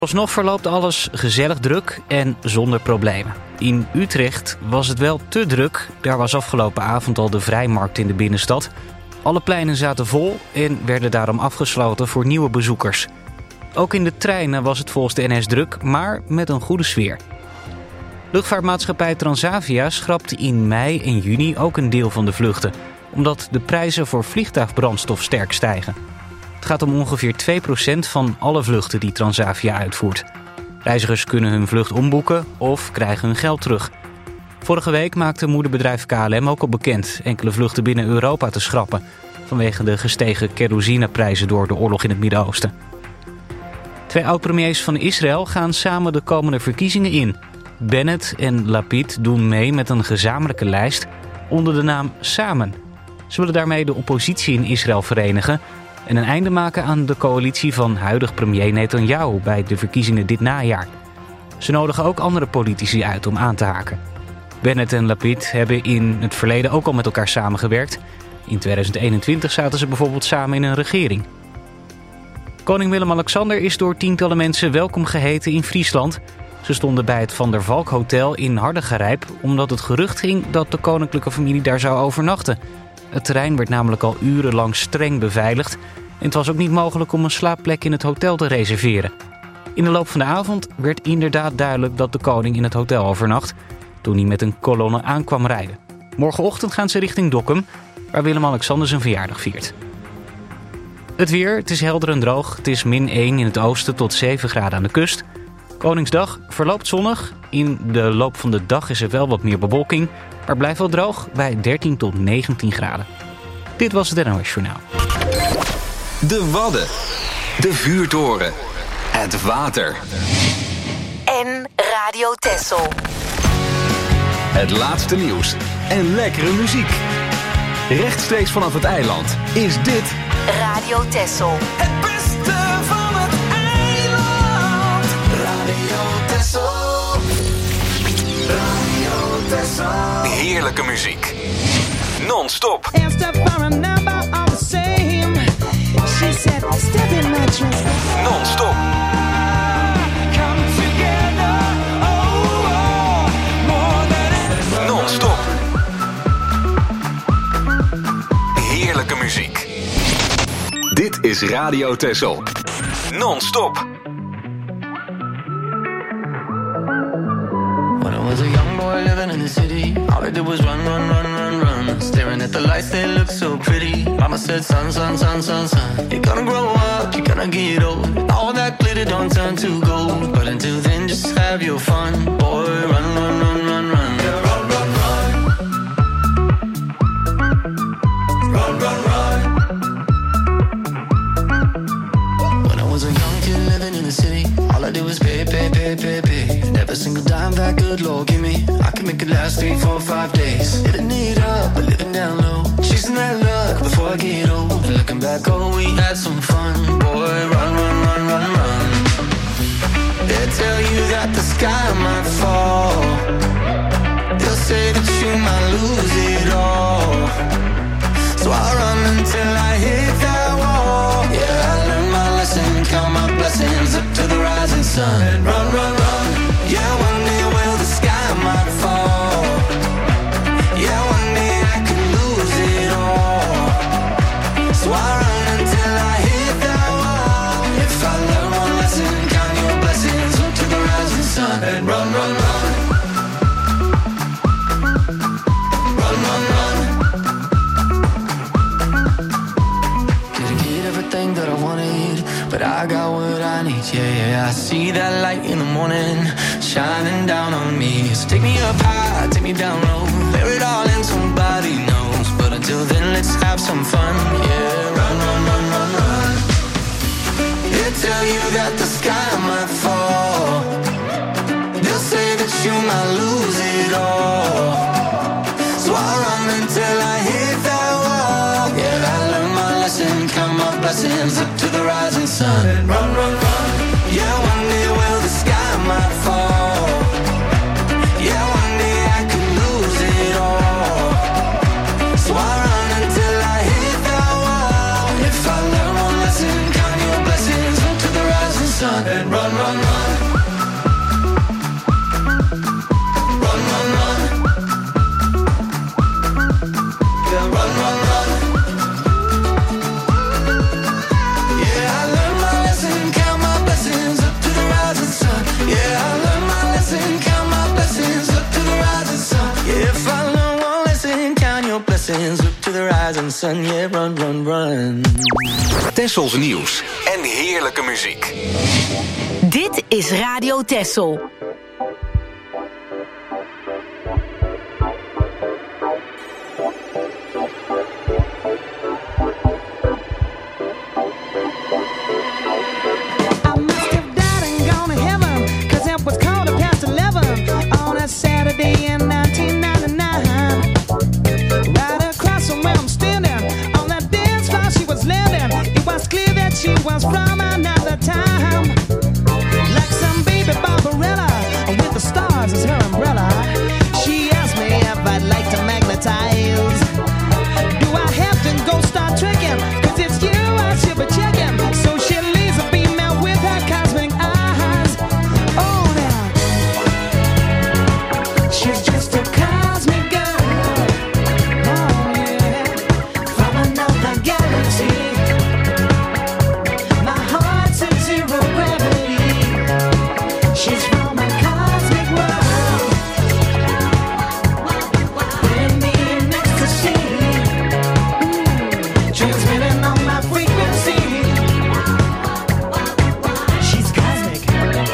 Alsnog verloopt alles gezellig druk en zonder problemen. In Utrecht was het wel te druk. Daar was afgelopen avond al de vrijmarkt in de binnenstad. Alle pleinen zaten vol en werden daarom afgesloten voor nieuwe bezoekers. Ook in de treinen was het volgens de NS druk, maar met een goede sfeer. Luchtvaartmaatschappij Transavia schrapt in mei en juni ook een deel van de vluchten, omdat de prijzen voor vliegtuigbrandstof sterk stijgen. Het gaat om ongeveer 2% van alle vluchten die Transavia uitvoert. Reizigers kunnen hun vlucht omboeken of krijgen hun geld terug. Vorige week maakte moederbedrijf KLM ook al bekend enkele vluchten binnen Europa te schrappen, vanwege de gestegen kerosineprijzen door de oorlog in het Midden-Oosten. 2 oud-premiers van Israël gaan samen de komende verkiezingen in. Bennett en Lapid doen mee met een gezamenlijke lijst onder de naam Samen. Ze willen daarmee de oppositie in Israël verenigen en een einde maken aan de coalitie van huidig premier Netanyahu bij de verkiezingen dit najaar. Ze nodigen ook andere politici uit om aan te haken. Bennett en Lapid hebben in het verleden ook al met elkaar samengewerkt. In 2021 zaten ze bijvoorbeeld samen in een regering. Koning Willem-Alexander is door tientallen mensen welkom geheten in Friesland. Ze stonden bij het Van der Valk Hotel in Hardengerijp, omdat het gerucht ging dat de koninklijke familie daar zou overnachten. Het terrein werd namelijk al urenlang streng beveiligd en het was ook niet mogelijk om een slaapplek in het hotel te reserveren. In de loop van de avond werd inderdaad duidelijk dat de koning in het hotel overnacht, toen hij met een kolonne aankwam rijden. Morgenochtend gaan ze richting Dokkum, waar Willem-Alexander zijn verjaardag viert. Het weer, het is helder en droog. Het is -1 in het oosten tot 7 graden aan de kust. Koningsdag verloopt zonnig. In de loop van de dag is er wel wat meer bewolking, maar blijft wel droog bij 13 tot 19 graden. Dit was het NOS Journaal. De Wadden, de vuurtoren, het water en Radio Texel. Het laatste nieuws en lekkere muziek. Rechtstreeks vanaf het eiland is dit Radio Texel. Het beste van het eiland. Radio Texel. Radio Texel. heerlijke muziek. Non-stop. Non-stop. Non-stop. Heerlijke muziek. Dit is Radio Texel. Non-stop. When I was a young boy living in the city, all I did was run, run, run, run, run. Staring at the lights, they look so pretty. Mama said, son, son, son, son, son, you're gonna grow up, you're gonna get old. All that glitter don't turn to gold. But until then, just have your fun. Boy, run, run, run, run, run. Yeah, run, run, run. Run, run, run. When I was a young kid living in the city, all I did was pay, pay, pay, pay, pay. And every single dime that good Lord give me, I can make it last 3, 4, 5 days. Living it up, but living down low. Chasing that luck before I get old. And looking back, oh, we had some fun. Boy, run, run, run, run, run. They tell you that the sky might fall. They'll say that you might lose it all. So I run until I hit that wall. Yeah, I learned my lesson, count my blessings up to the rising sun. And run, run, run. Yeah, one day will the sky might fall. Yeah, one day I could lose it all. So I run until I hit that wall. If I learn one lesson, count your blessings up to the rising sun. And run, run, run. Run, run, run. Didn't get everything that I wanted, but I got what I need, yeah, yeah. I see that light in the morning, shining down on me. So take me up high, take me down low, bear it all in, somebody knows. But until then, let's have some fun, yeah. Run, run, run, run, run. They tell you that the sky might fall. They'll say that you might lose it all. So I run until I hit that wall. Yeah, I learned my lesson, count my blessings up to the rising sun. And run, run, run. Yeah, one day will the sky might fall. Yeah, one day I could lose it all. So I run until I hit that wall. If I learn one lesson, count your blessings up to the rising sun. And run, run. mountains, look to the rising sun, yeah, run, run, run. Tessels nieuws en heerlijke muziek. Dit is Radio Tessel. Saturday in 1999, right across from where I'm standing, on that dance floor she was landing. It was clear that she was from another time, like some baby Barbarella with the stars as her umbrella. She asked me if I'd like to magnetize. Do I have to go start trekking? 'Cause it's you I should be checking. So she laser beam out with her cosmic eyes. Oh, now she's just a cosmic girl, oh yeah, from another galaxy. My heart's in zero gravity. She's from a cosmic world, putting me in ecstasy, transmitting on my frequency. She's cosmic.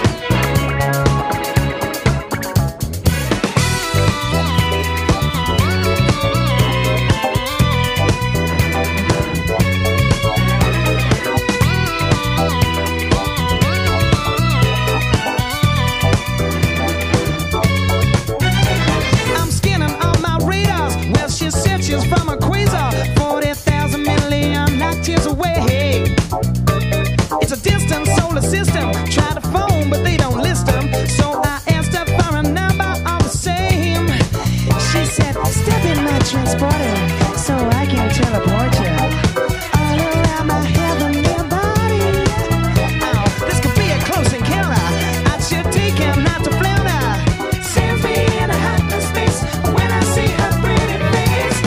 I'm scanning all my radars. Well, she said she's from a quasar, 40,000 million light years away. It's a distant solar system. Try to phone, but they don't list them. So I asked her for a number all the same. She said, step in my transporter so I can teleport you all around my heavenly body. Oh, this could be a close encounter. I should take him not to flounder. Sends me in a hyperspace when I see her pretty face.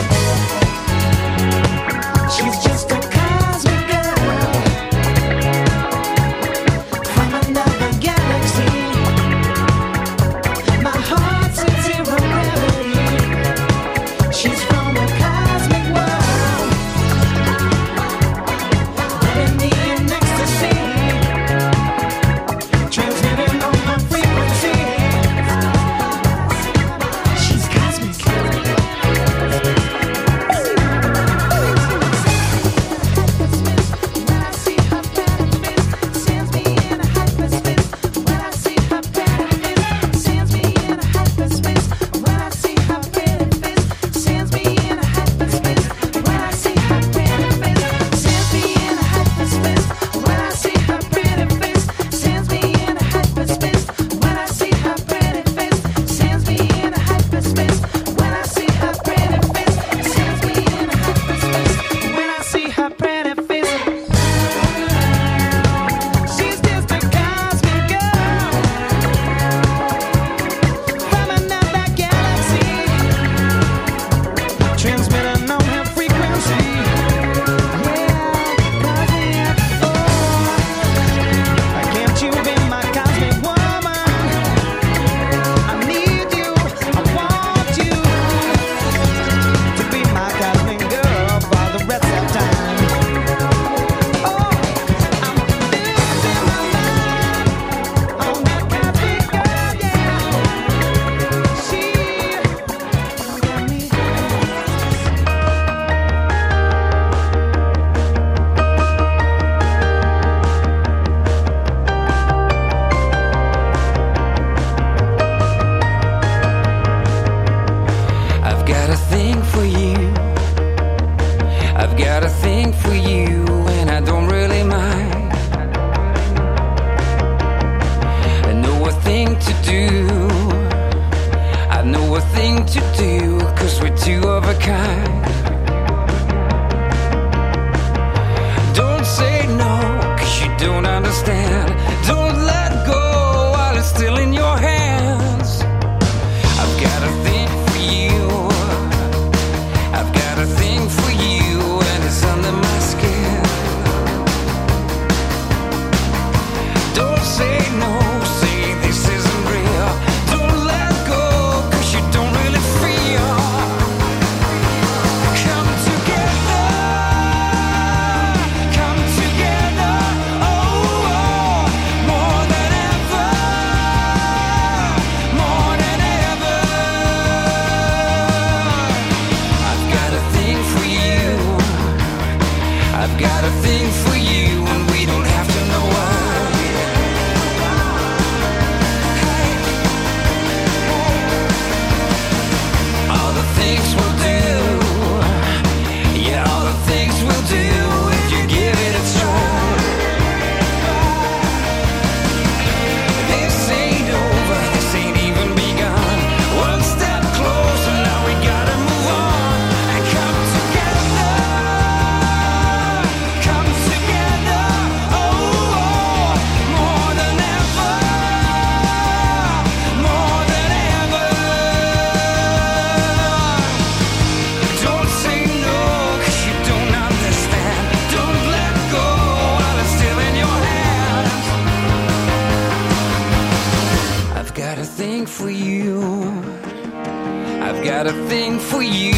She's just a cosmic girl from another galaxy. My heart's in zero gravity. She's from a cosmic world, putting me in ecstasy, transmitting on my frequency. She's cosmic. When I see her pretty face, sends me in a hyperspace. When I see her pretty face, sends me in a hyperspace. When I see her pretty face, sends me in a hyperspace. When I see her pretty face, sends me in a hyperspace. When I see her pretty face, sends me in a hyperspace. When I see her pretty face, sends me in a hyperspace. When I see her pretty face, sends me in a hyperspace. When I see her pretty face, she's just a cosmic girl from another galaxy, transmitting on her frequency. Yeah, cosmic. Oh, can't you be my cosmic woman? I need you, I want you to be my cosmic girl for the rest of time. Oh, I'm losing my mind on that cosmic girl, yeah. She got me. I've got a thing for you. I've got a thing for you, and I don't really mind. I know a thing to do. I know a thing to do, 'cause we're two of a kind. Don't say no, 'cause you don't understand. Don't let go while it's still in your hands. I've got a thing for you. I've got a thing for you, and it's under my skin. Don't say no, say this isn't real. Don't let go, 'cause you don't really feel. thing for you. I've got a thing for you.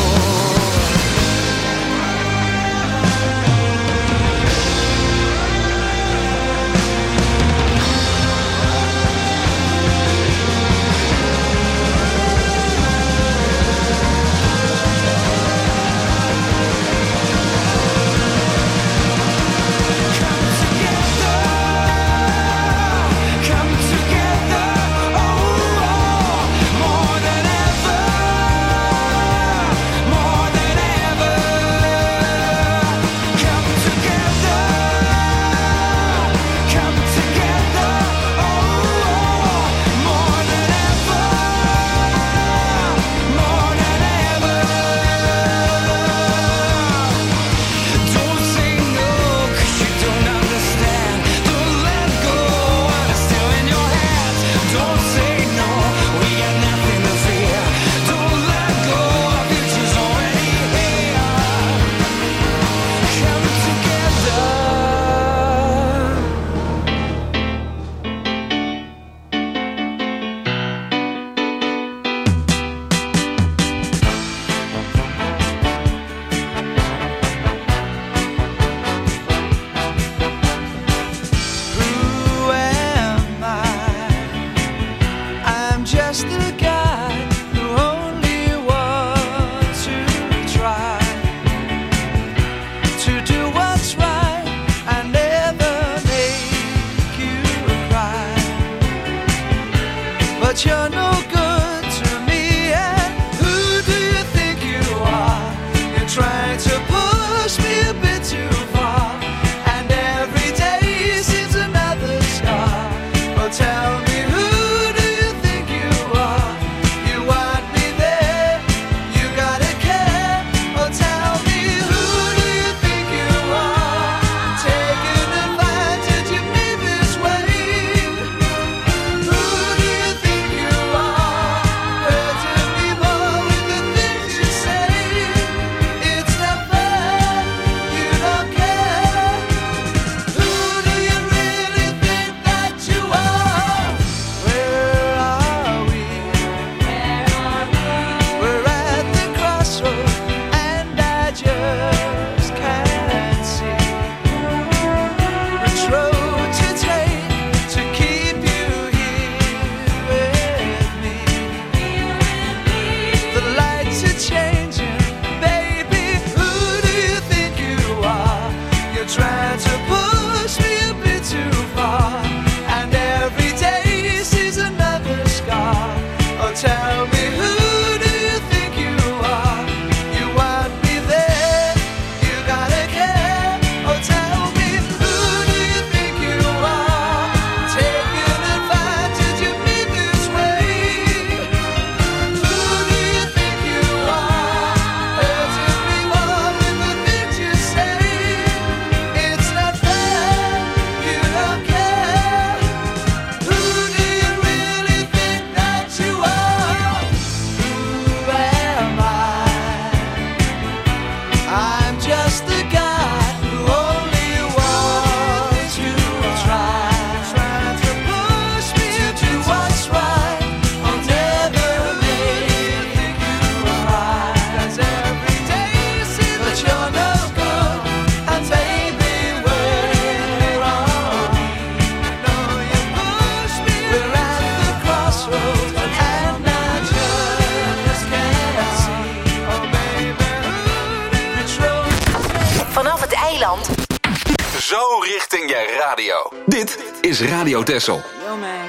Zo richting je radio. Dit is Radio Tessel. Yo, man.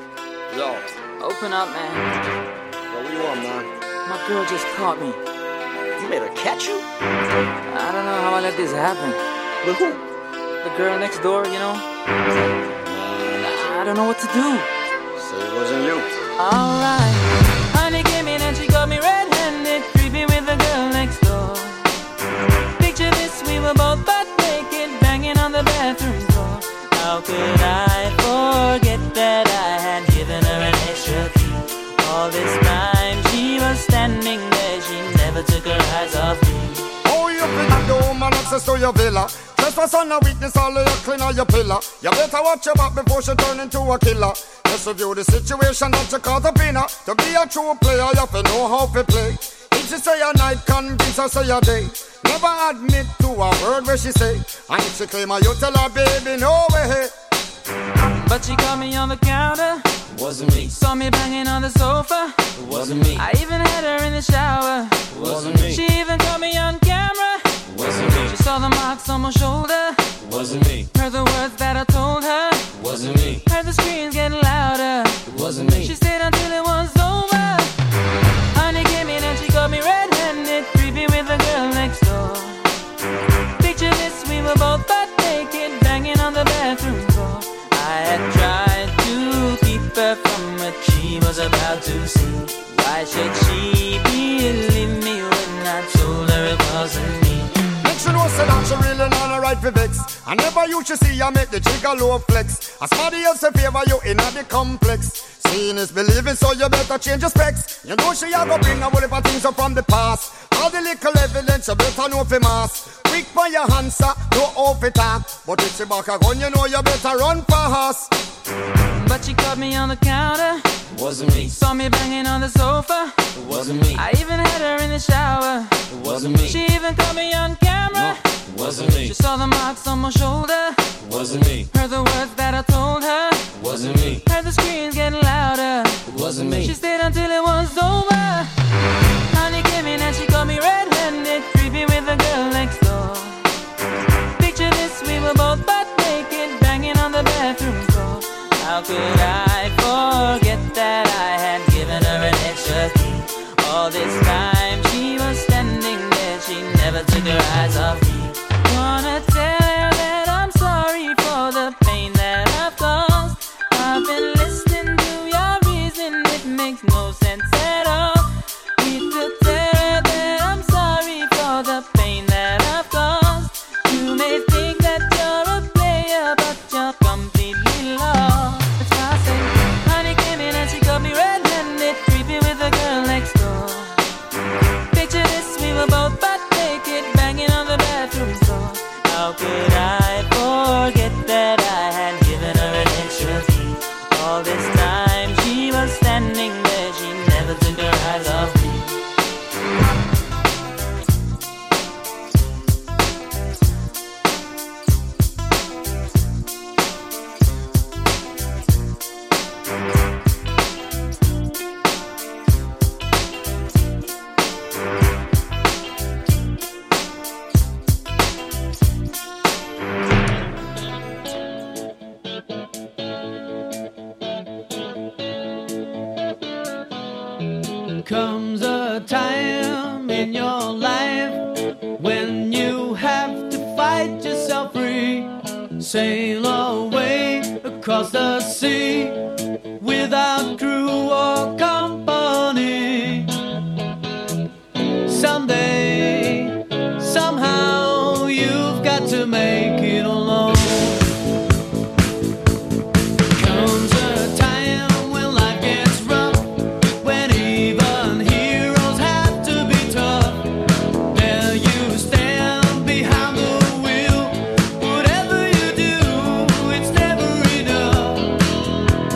Yo. Open up, man. Yo, what you want, man? My girl just caught me. You made her catch you? I don't know how I let this happen. With who? The girl next door, you know? I don't know what to do. So it wasn't you. Alright. Honey came in and she got me red-handed, creepy with the girl next door. Picture this, we were both butt naked, banging on the bathroom floor. How could I forget that I had given her an extra key? All this time she was standing there, she never took her eyes off me. Oh, you bring the woman access to your villa. Trespass on a weakness, all of your clean on your pillar. You better watch your back before she turn into a killer. Just review the situation that you caught up in. To be a true player, you have to know how to play. If she say a night, convince her say a day. Never admit to a word where she say. And if she claim her, you tell her, baby, no way. But she caught me on the counter. Wasn't me. Saw me banging on the sofa. Wasn't me. I even had her in the shower. Wasn't me. She even caught me on camera. Wasn't me. She saw the marks on my shoulder. Wasn't me. Heard the words that I told her. Wasn't me. Heard the screams getting louder. Wasn't me. She stayed until it was over. Honey came in and she caught me red-handed, creepy with the girl next door. Picture this, we were both butt naked, banging on the bathroom floor. I had tried to keep her from what she was about to see. Why should she believe me when I told her it wasn't me? Make sure you know say that she really not a right for vex. I never used to see her make the jigger low flex. As somebody else in favor you in the complex. Seeing is believing, so you better change your specs. You know she a go bring a whole heap of things up from the past. All the little evidence you better know for mass. Quick for your answer, no off it talk. But if she back a gun, you know you better run fast. But she caught me on the counter. Wasn't me. Saw me banging on the sofa. It wasn't me. I even had her in the shower. It wasn't me. She even caught me on camera. No, it wasn't me. She saw the marks on my shoulder. It wasn't me. Heard the words that I told her. It wasn't me. Heard the screams getting louder. It wasn't me. She stayed until it was over. Honey came in and she caught me red-handed, creepy with the girl next door. Picture this, we were both butt naked, banging on the bathroom floor. How could I forget that I had given her an extra key? All this time she was standing there, she never took her eyes off me. Wanna tell her that I'm sorry for the pain that I've caused. I've been listening to your reason, it makes no sense at all. Need to tell her that I'm sorry for the pain that I've caused. You may think that you're a player, but you're completely lost. That's why I say, honey came in and she caught me red-handed, creepy with the girl next door. Picture this, we were both butt naked, banging on the bathroom floor. How could I forget that I had given her an extra key? All this time she was standing there, she never took her eyes off me. Comes a time in your life when you have to fight yourself free, sail away across the sea without crew or company. Someday, somehow, you've got to make it alone. Comes a time when life gets rough, when even heroes have to be tough. There you stand behind the wheel. Whatever you do, it's never enough.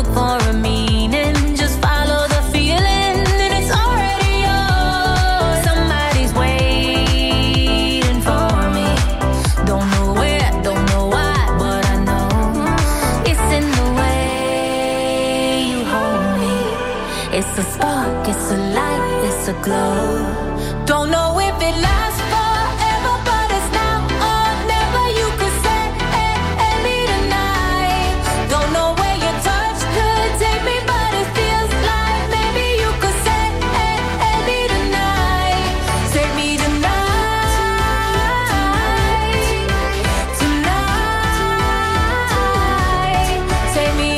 for a meaning. Just follow the feeling and it's already yours. Somebody's waiting for me. Don't know where, don't know why, but I know it's in the way you hold me. It's a spark, it's a light, it's a glow. Don't know if it lasts forever, but it's now or never. You could say, hey, me tonight. Don't know where your touch could take me, but it feels like maybe you could say, hey, me tonight. Save me tonight. Tonight. Save me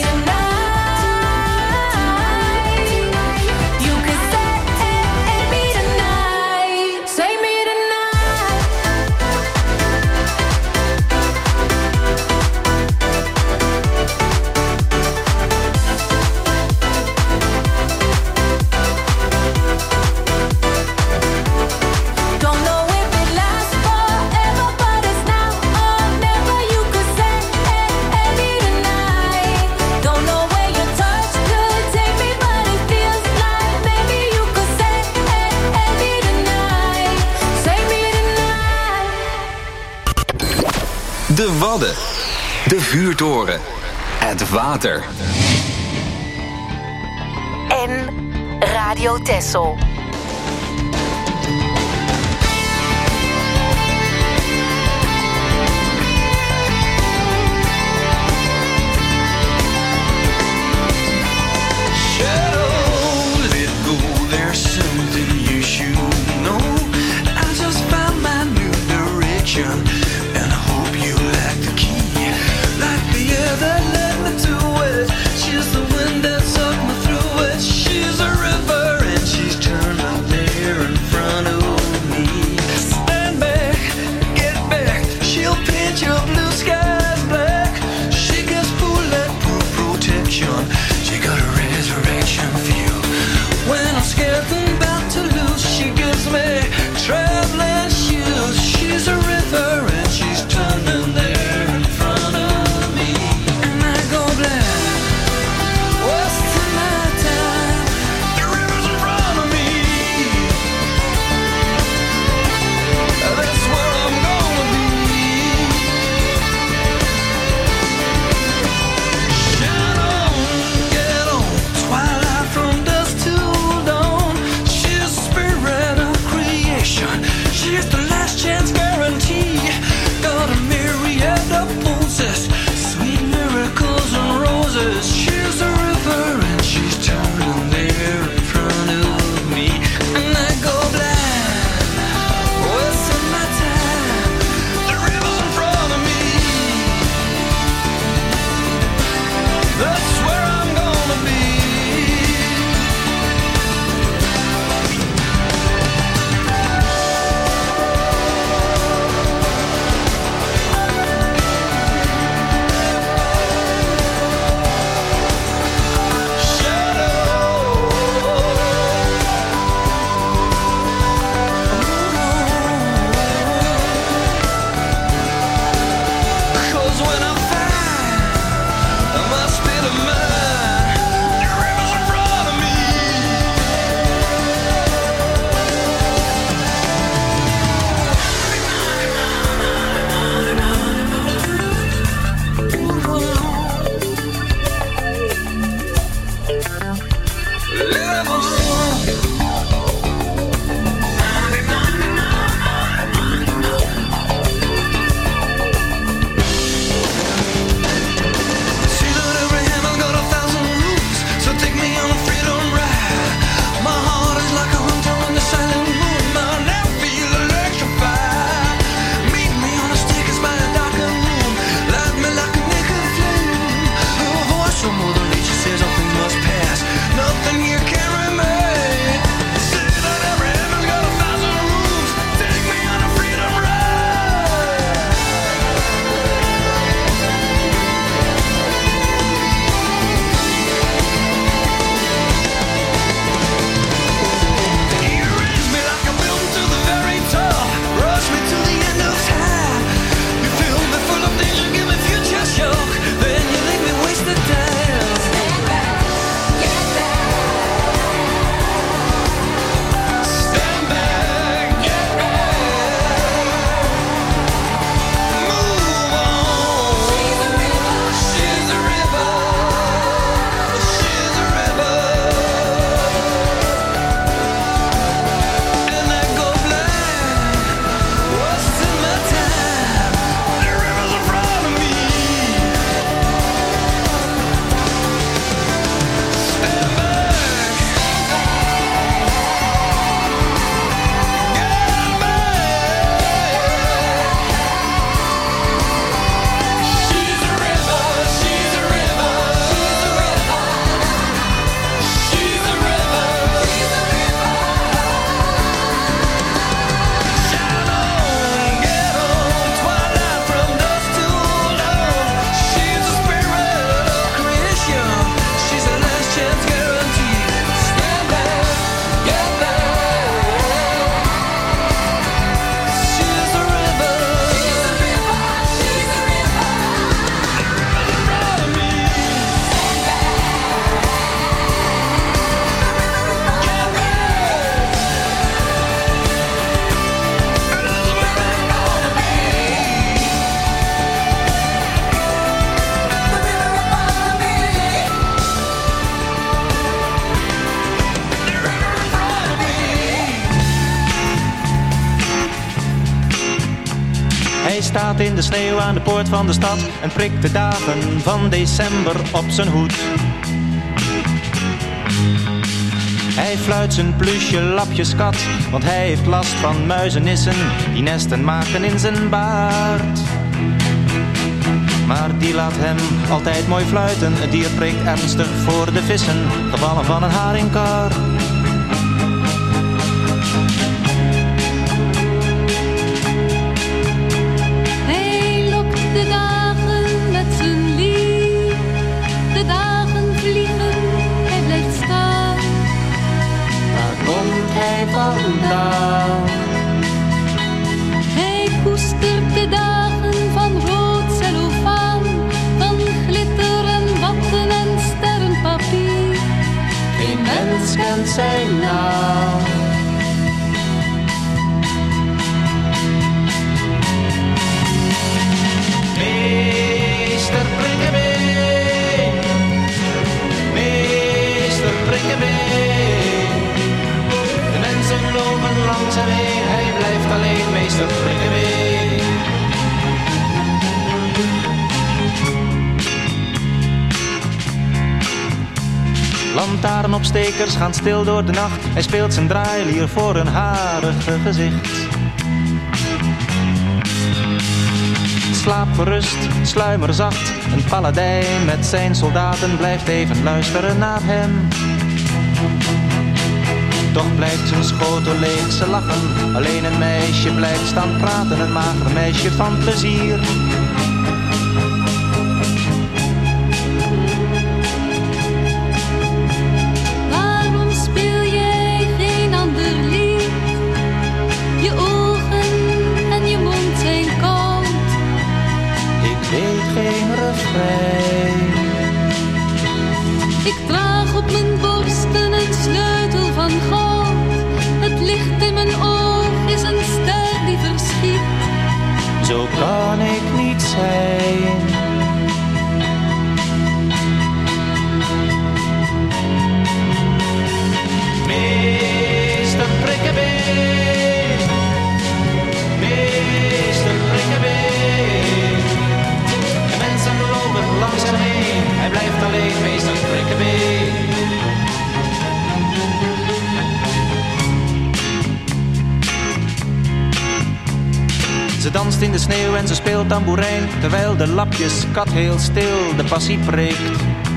tonight. You could say, hey, me tonight. Save me tonight. Don't know if it lasts forever, but it's now or never. You could say, hey, me tonight. Don't know where your touch could take me, but it feels like maybe you could say, hey, me tonight. Save me tonight. De Wadden. De vuurtoren. Het water. En Radio Texel. Shadow, let go, there's something you should know. I just found my new direction and hope you like the key. Like the air that led me to it, she's the wind that sucked me through it. She's a river and she's turning staat in de sneeuw aan de poort van de stad en prikt de dagen van december op zijn hoed. Hij fluit zijn plusje lapjeskat, want hij heeft last van muizenissen die nesten maken in zijn baard. Maar die laat hem altijd mooi fluiten, het dier prikt ernstig voor de vissen, gevallen van een haringkar. Hij lokt de dagen met zijn lief, de dagen vliegen, hij blijft staan. Waar komt hij vandaan? Hij koestert de dagen van rood cellofaan, van glitter en watten en sterrenpapier. Geen mens kent zijn naam. Meester Prikkebeen, meester Prikkebeen. De mensen lopen langs hem heen, hij blijft alleen, meester Prikkebeen. Lantaarnopstekers gaan stil door de nacht, hij speelt zijn draailier voor een harige gezicht. Slaap gerust, sluimerzacht, een paladijn met zijn soldaten blijft even luisteren naar hem. Toch blijft zijn schotel leeg, ze lachen, alleen een meisje blijft staan praten, een mager meisje van plezier. Waarom speel jij geen ander lied? Je ogen en je mond zijn koud. Ik weet geen refrein. Ik draag op mijn borsten een sleutel van goud. Het licht in mijn oog is een ster die verschiet. Zo kan ik niet zijn. Meester Prikkebeen, meester Prikkebeen. De mensen lopen langs hem heen, hij blijft alleen, meester Prikkebeen. Ze danst in de sneeuw en ze speelt tamboerijn, terwijl de lapjeskat heel stil de passie preekt.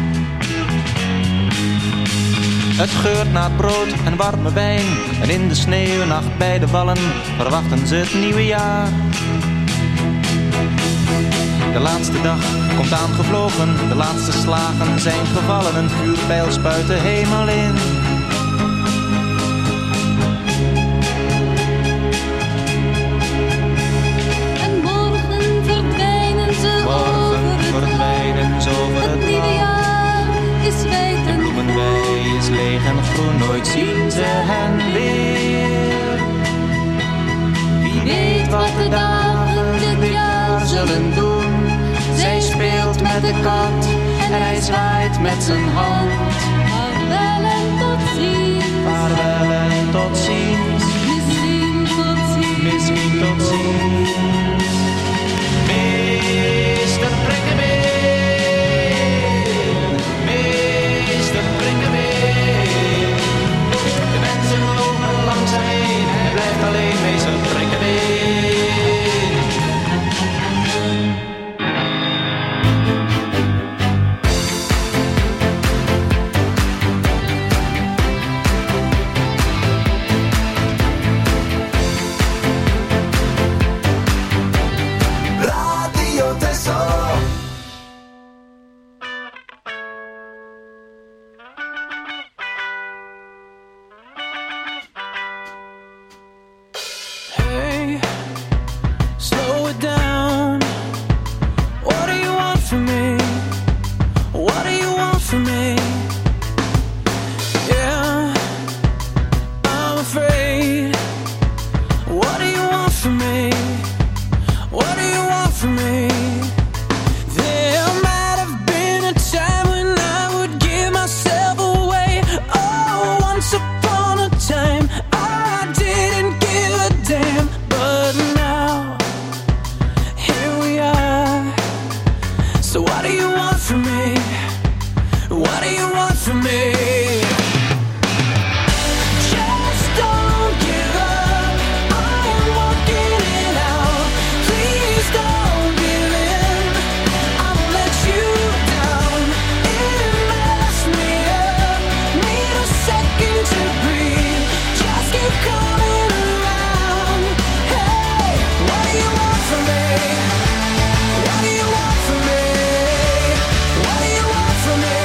Het geurt naar brood en warme wijn, en in de sneeuwnacht bij de wallen verwachten ze het nieuwe jaar. De laatste dag komt aangevlogen, de laatste slagen zijn gevallen, een vuurpijl spuit de hemel in. En morgen verdwijnen ze over het nieuwe jaar is wijd en Bloemenwei is leeg en groen, nooit zien ze hen weer. Wie weet wat de dagen dit jaar zullen doen. Zij speelt met de kat en hij zwaait met zijn hand. Vaarwel en tot ziens. Vaarwel en tot ziens. Misschien tot ziens. Misschien tot ziens. Meester Prikkebeen, meester Prikkebeen. De mensen lopen langs hem heen, hij blijft alleen, meester Prikkebeen. want from me? Just don't give up. I am walking it out. Please don't give in. I won't let you down. It messed me up. Need a second to breathe. Just keep coming around. Hey, what do you want from me? What do you want from me? What do you want from me?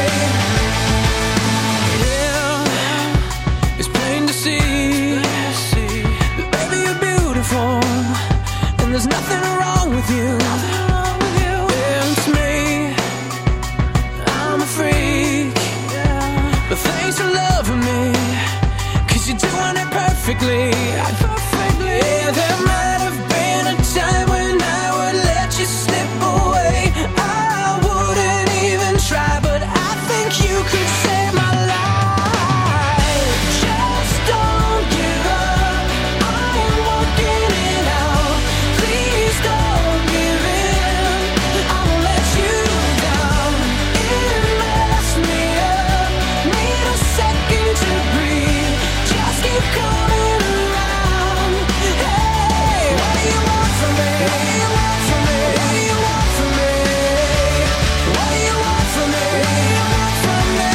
Yeah, it's plain to see that baby you're beautiful, and there's nothing wrong with you. Yeah, it's me, I'm a freak, but thanks for loving me, 'cause you're doing it perfectly. Yeah, there might have been a time when I would let you slip away. I wouldn't even try, but I think you could save my life. Just don't give up. I am walking it out. Please don't give in. I won't let you down. It messed me up. Need a second to breathe. Just keep coming around. Hey, what do you want from me? What do you want from me? What do you want from me? What do you want from me? What do you want from me?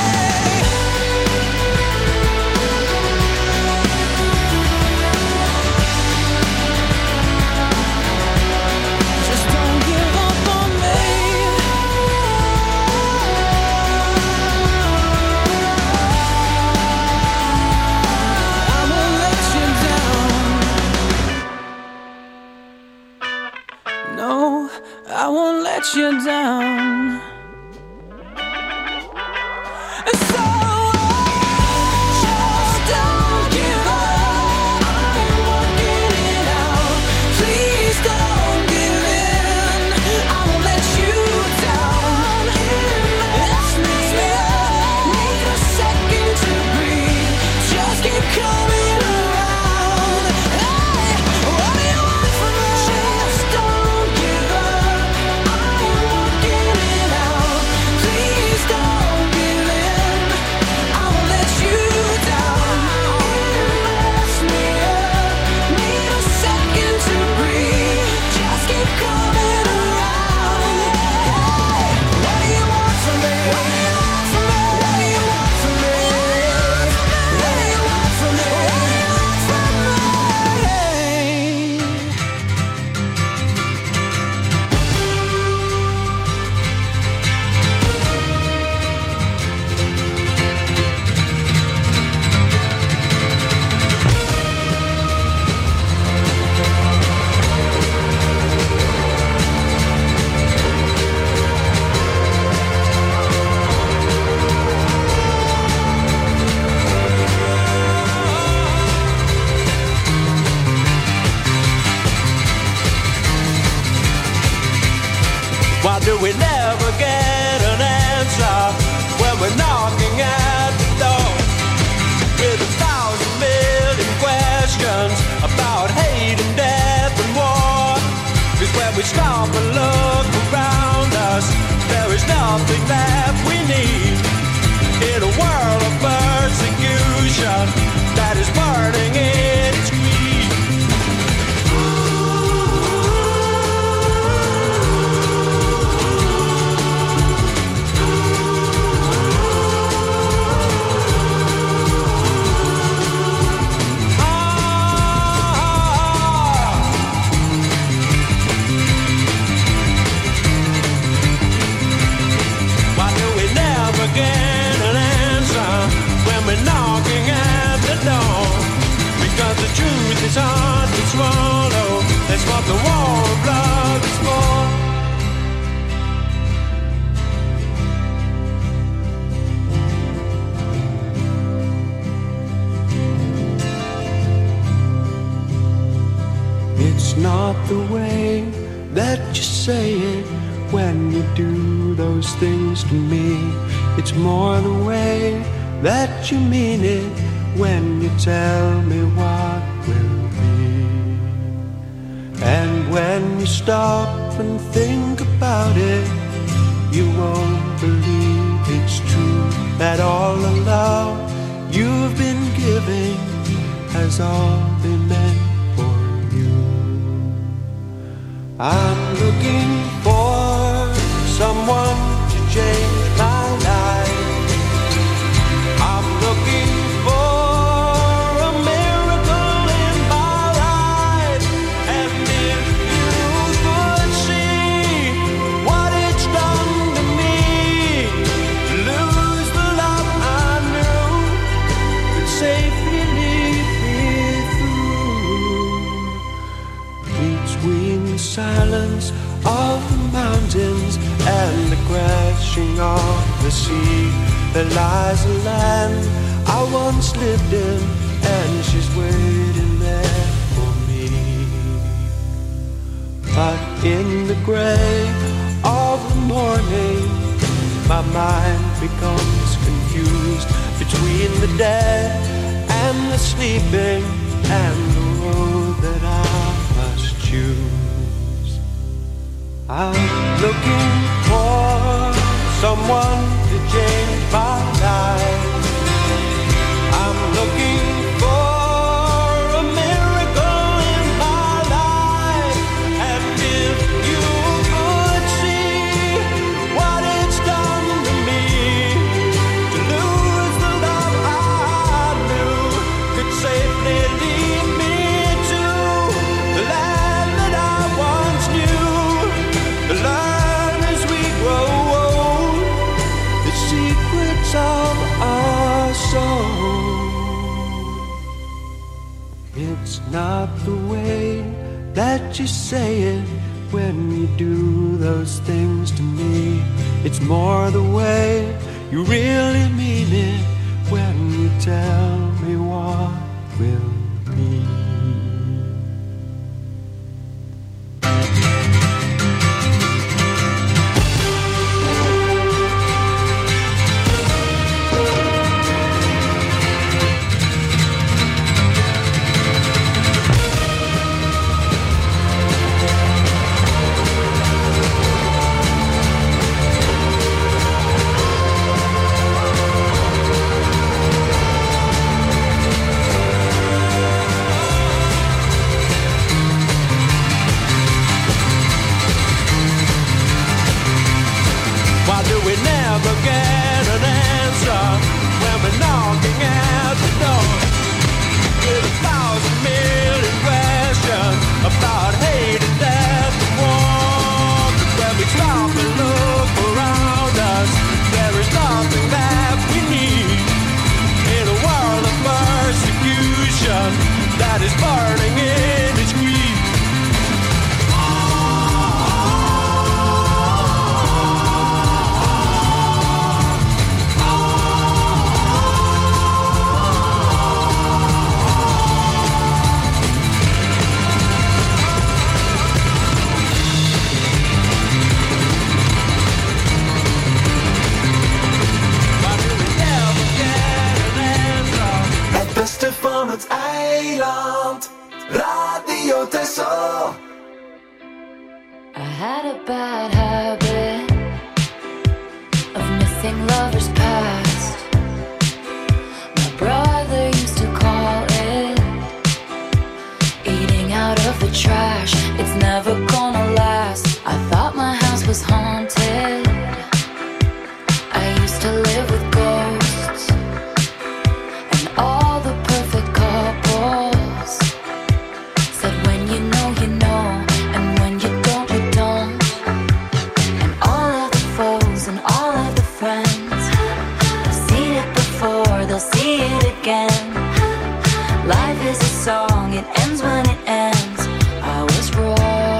Just don't give up on me. I won't let you down. No, I won't let you down. So just don't give up. I am working it out. Please don't give in. I won't let you down. It's me. Need a second to breathe. Just keep coming around. Hey, what do you want from me? Just don't give up. I am working it out. Please don't give in. I won't let you down. It messed me up. Need a second to breathe. Just keep coming around. Hey, what do you want from me? What do you want from me? What do you want from me? What do you want from me? What do you want from me? Why do we never get an answer when we're knocking at the door with 1,000 million questions about hate and death and war? 'Cause when we stop and look around us, there is nothing that we need in a world of persecution that is burning in its greed. Why do we never get an answer when we're knocking at the door? Because the truth is hard to swallow. That's what the war of love is for. It's not the way that you say it when you do those things to me. It's more the way that you mean it when you tell me what will be. And when you stop and think about it, you won't believe it's true that all the love you've been giving has all been meant for you. I'm looking for someone to change my life. I'm looking for a miracle in my life. And if you could see what it's done to me, to lose the love I knew could safely lead me through. Between the silence of the mountains and the crashing of the sea, there lies a land I once lived in, and she's waiting there for me. But in the gray of the morning, my mind becomes confused between the dead and the sleeping, and the road that I must choose. I'm looking for someone to change my life. I'm looking for a miracle in my life. And if you could see what it's done to me, to lose the love I knew could safely lead me to the land that I once knew, to learn as we grow old the secrets of our soul. It's not the way that you say it when you do those things to me. It's more the way you really mean it when you tell me what will be. Why do we never get an answer when we're knocking at the door? With 1,000 million questions about hate and death and war. But when we stop and look around us, there is nothing that we need. In a world of persecution that is burning in its greed. Het beste van het eiland, Radio Texel. I had a bad habit of missing lovers past. My brother used to call it eating out of the trash. It's never gonna last. I thought my house was haunted. I used to live with ghosts and all the perfect couples said when you know, and when you don't, you don't. And all of the foes and all of the friends have seen it before, they'll see it again. Life is a song, it ends when it ends. I was wrong.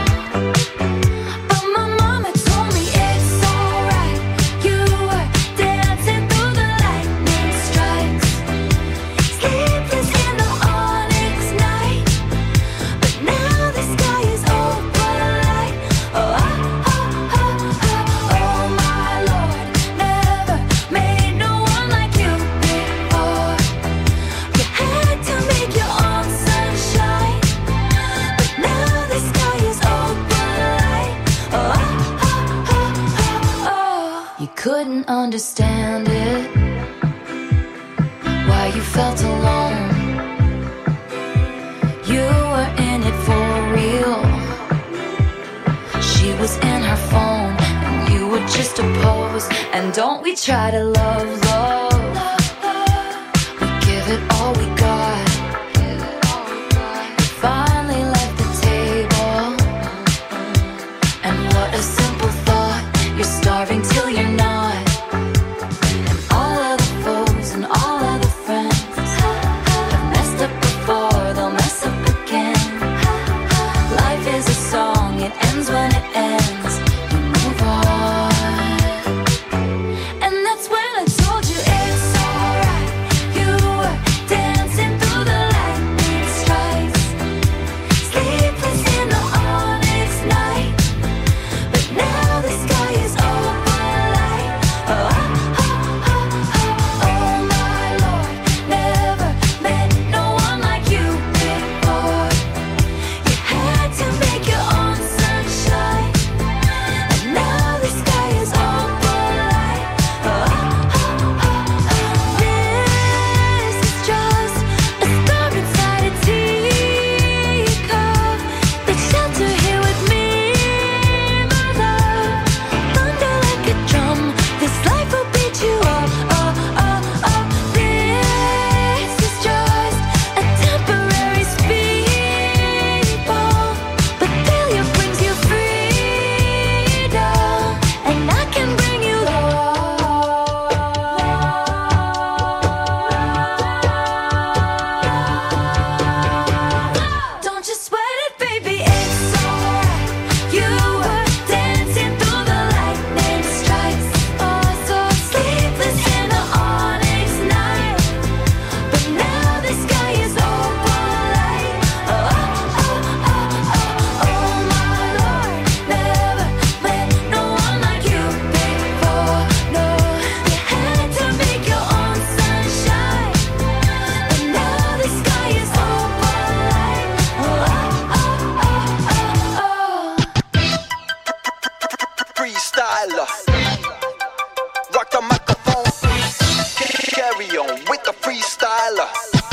But my mama told me it's alright. You were dancing through the lightning strikes, sleepless in the onyx night. But now the sky is open light. Oh, oh, oh, oh, oh, oh my Lord, never made no one like you before. You had to make your own sunshine. just a pose. And don't we try to love, love. We give it all we got. We finally left the table. And what a simple thought. You're starving till you're not. And all of the foes and all of the friends have messed up before, they'll mess up again. Life is a song, it ends when it ends. You move on. And that's when I told you it's alright. You were dancing through the lightning strikes, sleepless in the onyx night. But now the sky is open light. Oh, oh, oh, oh, oh my Lord. Never met no one like you before. You had to make your own sunshine. And now the sky is open light. Oh, oh, oh, oh. This is just a star inside a teacup. Take shelter here with me, my love. Thunder like a drum, this life will beat you up. Oh, oh, oh. This is just a temporary speed bump, but failure brings you freedom, and I can bring you love. Don't you sweat it, baby, it's alright. You were dancing through the lightning strikes. Oh, so sleepless in the onyx night. But now the sky is open light. Oh, oh, oh, oh, oh my Lord. Never met no one like you before. No, you had to make your own sunshine. And now the sky is open light. Oh, oh, oh, oh, oh. Freestyler, rock the microphone, carry on with the freestyler.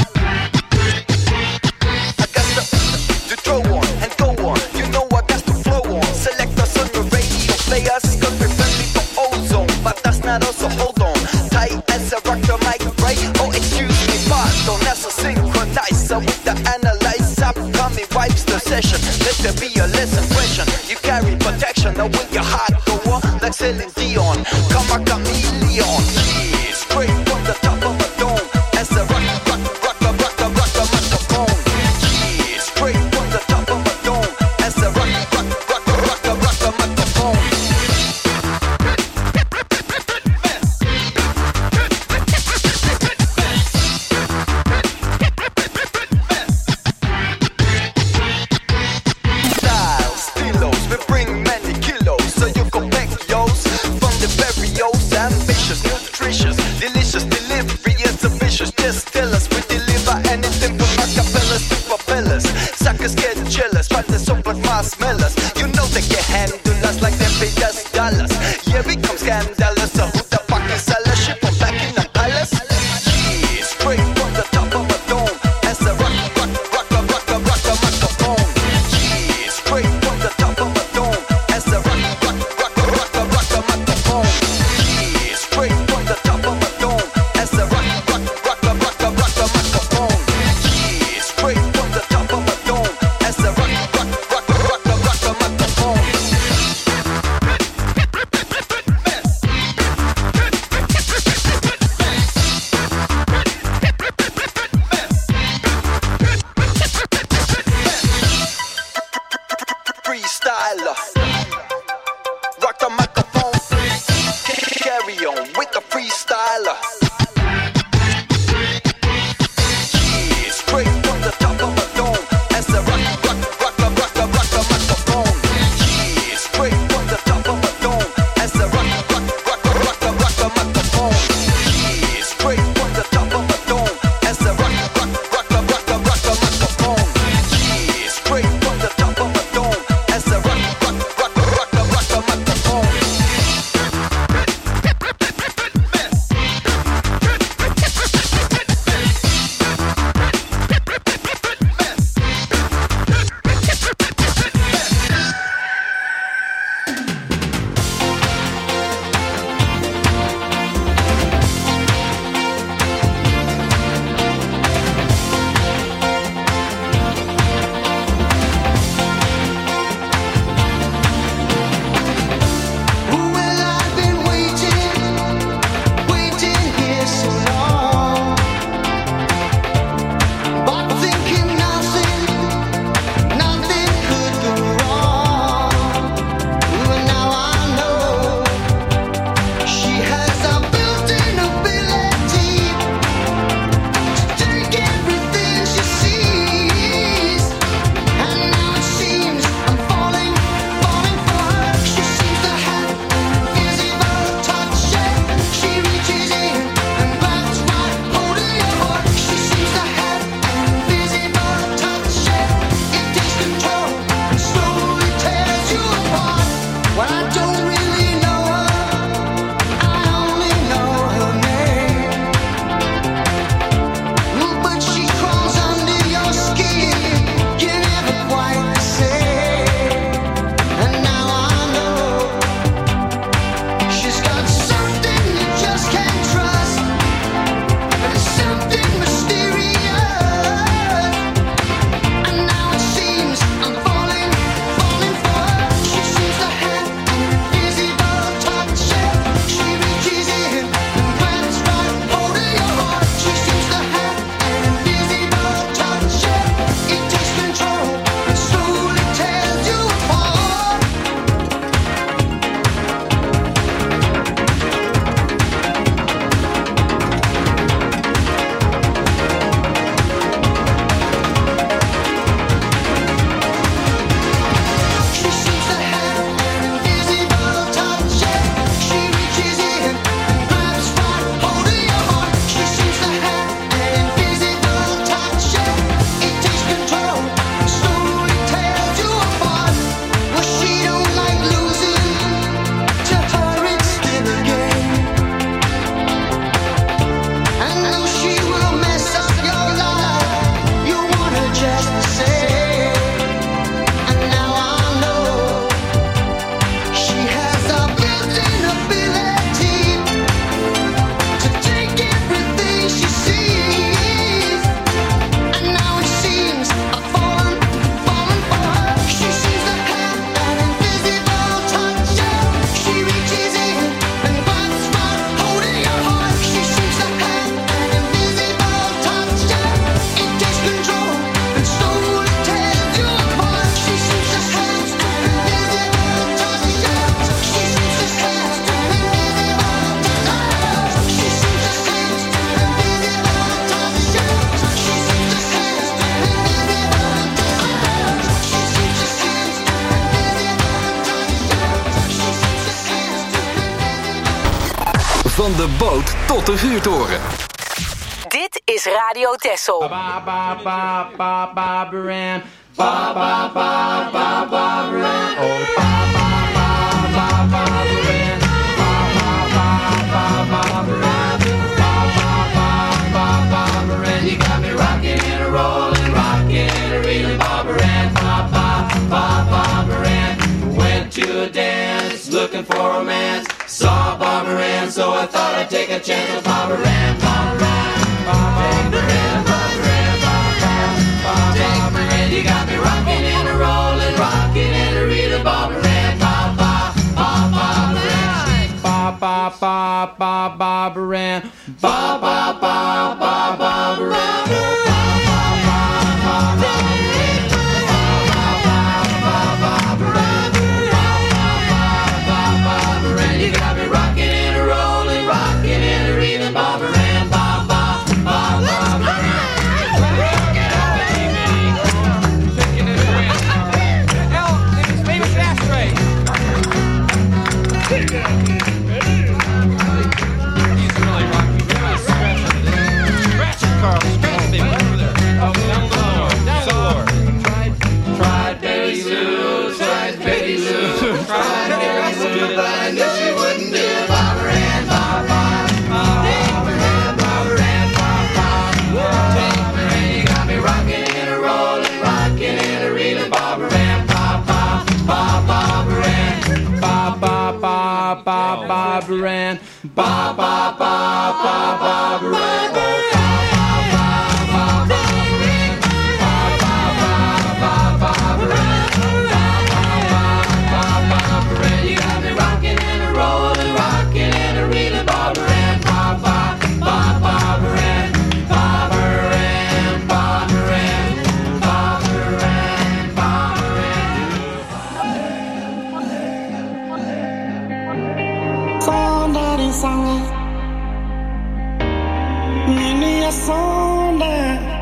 I got to throw on and go on, you know I got to flow on. Select us on your radio players, cause we're friendly for ozone. But that's not us, so hold on tight as I rock the mic, right? Oh, excuse me, pardon, that's a synchronizer with the analyzer. Upcoming wipes the session, let there be a less impression. You carry protection, now with your heart go on like Celine Dion. Come a chameleon, yeah, straight from the top of a dome. As I rock the microphone, yeah, straight from the top of a dome. As I rock the microphone. Styles, stilos, we bring many kilos, so you can pack yours from the various, ambitious, nutritious, delicious delivery is ambitious. Just tell us we deliver anything from acapellas to propellers. Suckers get jealous, try to support marshmallows. You know they can handle us like they paid us dollars. Yeah, we come scandalous, so who the fuck is sellers? Ship from back in the palace. Yeah, straight from the top of a dome. As I rock the microphone. Yeah, straight from the top of a dome. As I rock the microphone. Yeah, straight from the top of a dome. As I rock de boot tot de vuurtoren. Dit is Radio Texel. You got me rocking and a rolling, rocking and a reeling, Barbara Ann, Barbara Ann. Went to a dance, looking for romance. Saw Barbara Ann, so I thought I'd take a chance with Barbara Ann, Barbara Ann, Barbara Ann. You got me rocking and a rolling, rocking and a reeling, Barbara Ann, Barbara Ann, Barbara Ann, Barbara Ann. You got me rocking and a rolling, rocking and a reeling, Barbara Ann, Barbara Ann. Taking it away. Hell, it's famous ashtray. He's really rocking. Really scratching it. Scratch it, Carl. Scratch it, baby. Over there. Oh, down low. Down low. Tried Betty Lou. Tried Betty Lou. Tried Betty Lou, but I knew she wouldn't do it. Barbara Ann, Barbara Ann. You got me rocking and a rolling, rocking and a reeling, Barbara Ann, Barbara Ann, Barbara Ann, Barbara Ann. You got me rocking and a rolling, rocking and a reeling, Barbara Ann, Barbara Ann, Barbara Ann, Barbara Ann. Sondari sanga Nini ya sonda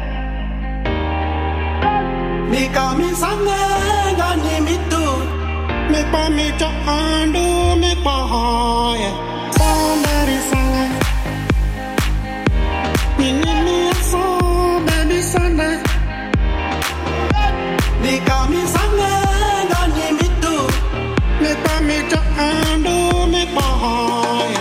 Mika mi sanga Gani mitu Mikpa mi cha andu Mikpa hoya Sondari sanga Nini ya sonda Baby sanga Mika mi sanga Gani mitu Mikpa mi cha andu Mikpa hoya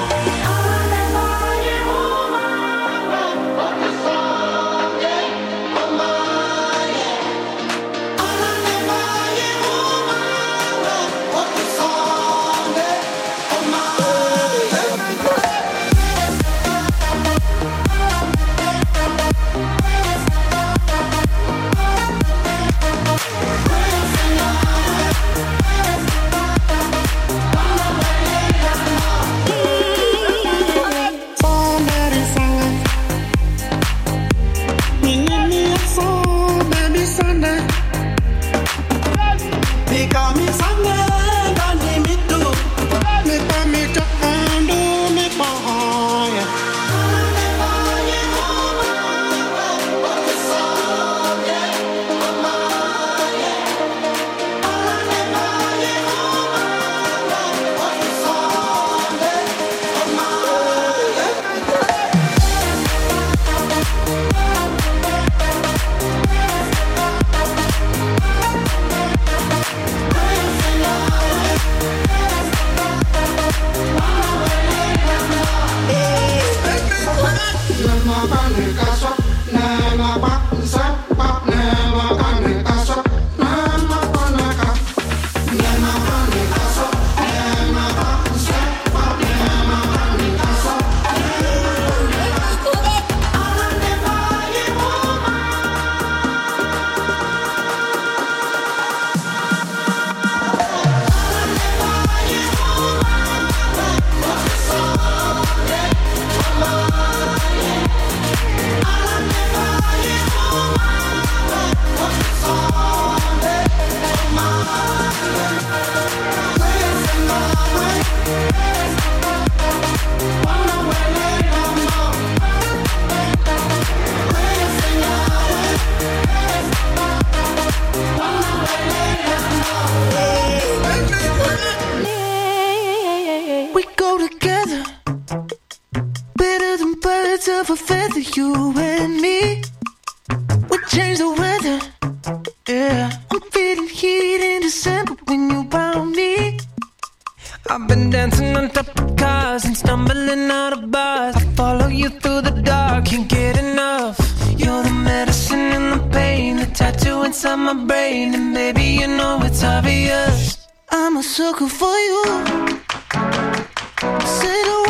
birds of a feather, you and me. We change the weather, yeah. I'm feeling heat in December when you found me. I've been dancing on top of cars and stumbling out of bars. I follow you through the dark, can't get enough. You're the medicine and the pain, the tattoo inside my brain. And baby, you know it's obvious, I'm a sucker for you. Say the